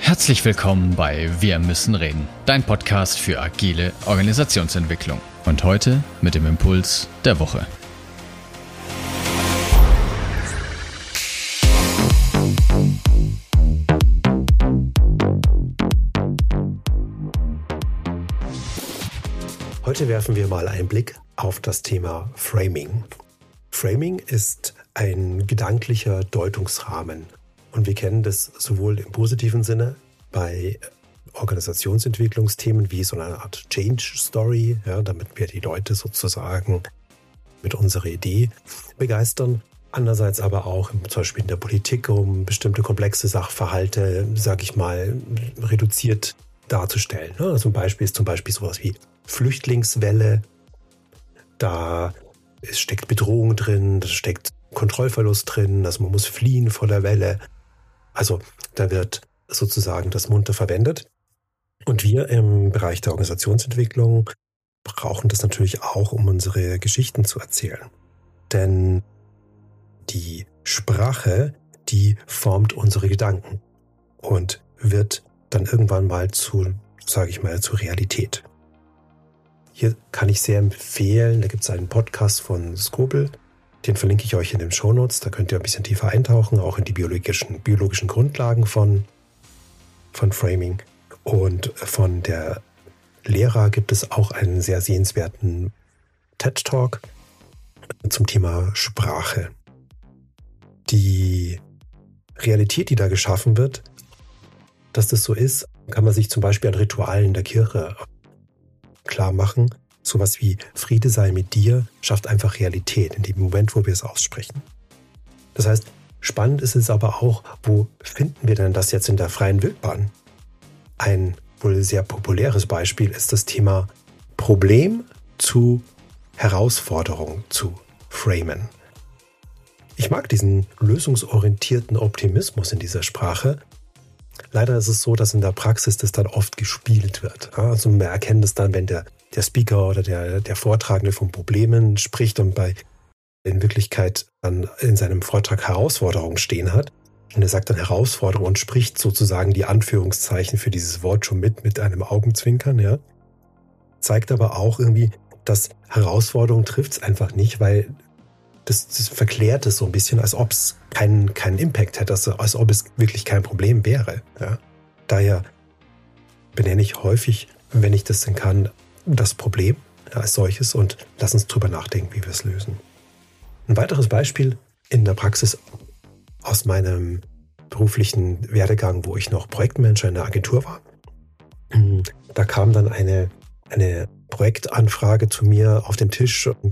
Herzlich willkommen bei Wir müssen reden, dein Podcast für agile Organisationsentwicklung. Und heute mit dem Impuls der Woche. Heute werfen wir mal einen Blick auf das Thema Framing. Framing ist ein gedanklicher Deutungsrahmen. Und wir kennen das sowohl im positiven Sinne bei Organisationsentwicklungsthemen wie so eine Art Change Story, ja, damit wir die Leute sozusagen mit unserer Idee begeistern. Andererseits aber auch zum Beispiel in der Politik, um bestimmte komplexe Sachverhalte, sage ich mal, reduziert darzustellen. Also ein Beispiel ist zum Beispiel sowas wie Flüchtlingswelle. Da steckt Bedrohung drin, da steckt Kontrollverlust drin, also man muss fliehen vor der Welle. Also da wird sozusagen das munter verwendet. Und wir im Bereich der Organisationsentwicklung brauchen das natürlich auch, um unsere Geschichten zu erzählen. Denn die Sprache, die formt unsere Gedanken und wird dann irgendwann mal zu Realität. Hier kann ich sehr empfehlen, da gibt es einen Podcast von Skobel, den verlinke ich euch in den Shownotes, da könnt ihr ein bisschen tiefer eintauchen, auch in die biologischen Grundlagen von Framing. Und von der Lehrer gibt es auch einen sehr sehenswerten TED-Talk zum Thema Sprache. Die Realität, die da geschaffen wird, dass das so ist, kann man sich zum Beispiel an Ritualen der Kirche klar machen. Sowas wie Friede sei mit dir schafft einfach Realität in dem Moment, wo wir es aussprechen. Das heißt, spannend ist es aber auch, wo finden wir denn das jetzt in der freien Wildbahn? Ein wohl sehr populäres Beispiel ist das Thema Problem zu Herausforderung zu framen. Ich mag diesen lösungsorientierten Optimismus in dieser Sprache. Leider ist es so, dass in der Praxis das dann oft gespielt wird. Also wir erkennen das dann, wenn der Speaker oder der Vortragende von Problemen spricht und in Wirklichkeit dann in seinem Vortrag Herausforderungen stehen hat. Und er sagt dann Herausforderung und spricht sozusagen die Anführungszeichen für dieses Wort schon mit einem Augenzwinkern. Ja. Zeigt aber auch irgendwie, dass Herausforderung trifft es einfach nicht, weil das verklärt es so ein bisschen, als ob es keinen Impact hätte, als ob es wirklich kein Problem wäre. Ja. Daher benenne ich häufig, wenn ich das denn kann, das Problem als solches und lass uns drüber nachdenken, wie wir es lösen. Ein weiteres Beispiel in der Praxis aus meinem beruflichen Werdegang, wo ich noch Projektmanager in der Agentur war. Da kam dann eine Projektanfrage zu mir auf den Tisch und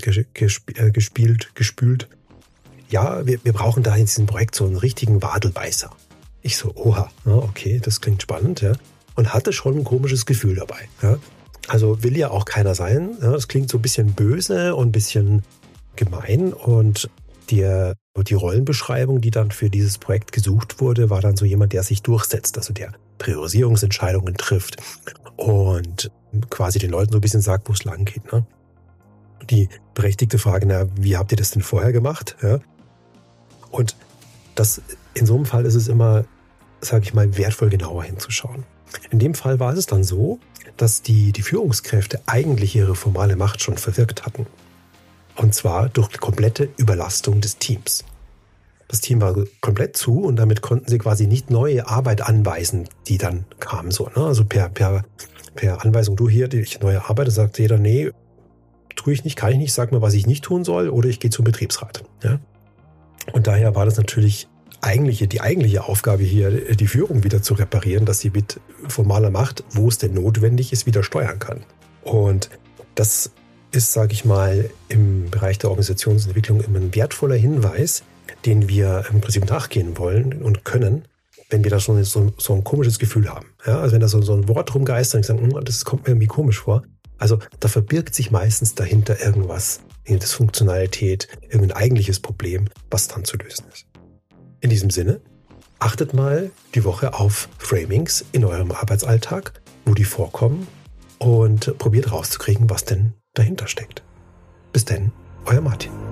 gespült. Ja, wir brauchen da in diesem Projekt so einen richtigen Wadelbeißer. Ich so, oha, okay, das klingt spannend, ja. Und hatte schon ein komisches Gefühl dabei, ja. Also will ja auch keiner sein. Ja? Das klingt so ein bisschen böse und ein bisschen gemein. Und die Rollenbeschreibung, die dann für dieses Projekt gesucht wurde, war dann so jemand, der sich durchsetzt, also der Priorisierungsentscheidungen trifft und quasi den Leuten so ein bisschen sagt, wo es lang geht. Ne? Die berechtigte Frage, wie habt ihr das denn vorher gemacht? Ja? Und in so einem Fall ist es immer, sage ich mal, wertvoll genauer hinzuschauen. In dem Fall war es dann so, dass die Führungskräfte eigentlich ihre formale Macht schon verwirkt hatten. Und zwar durch komplette Überlastung des Teams. Das Team war komplett zu und damit konnten sie quasi nicht neue Arbeit anweisen, die dann kam. So, ne? Also per Anweisung, du hier, ich neue Arbeit, da sagt jeder, nee, tue ich nicht, kann ich nicht, sag mir, was ich nicht tun soll oder ich gehe zum Betriebsrat. Ja? Und daher war das natürlich die eigentliche Aufgabe hier, die Führung wieder zu reparieren, dass sie mit formaler Macht, wo es denn notwendig ist, wieder steuern kann. Und das ist, sage ich mal, im Bereich der Organisationsentwicklung immer ein wertvoller Hinweis, den wir im Prinzip nachgehen wollen und können, wenn wir da schon so ein komisches Gefühl haben. Ja, also wenn da so ein Wort rumgeistert und ich sage, das kommt mir irgendwie komisch vor. Also da verbirgt sich meistens dahinter irgendwas, eine Dysfunktionalität, irgendein eigentliches Problem, was dann zu lösen ist. In diesem Sinne, achtet mal die Woche auf Framings in eurem Arbeitsalltag, wo die vorkommen und probiert rauszukriegen, was denn dahinter steckt. Bis dann, euer Martin.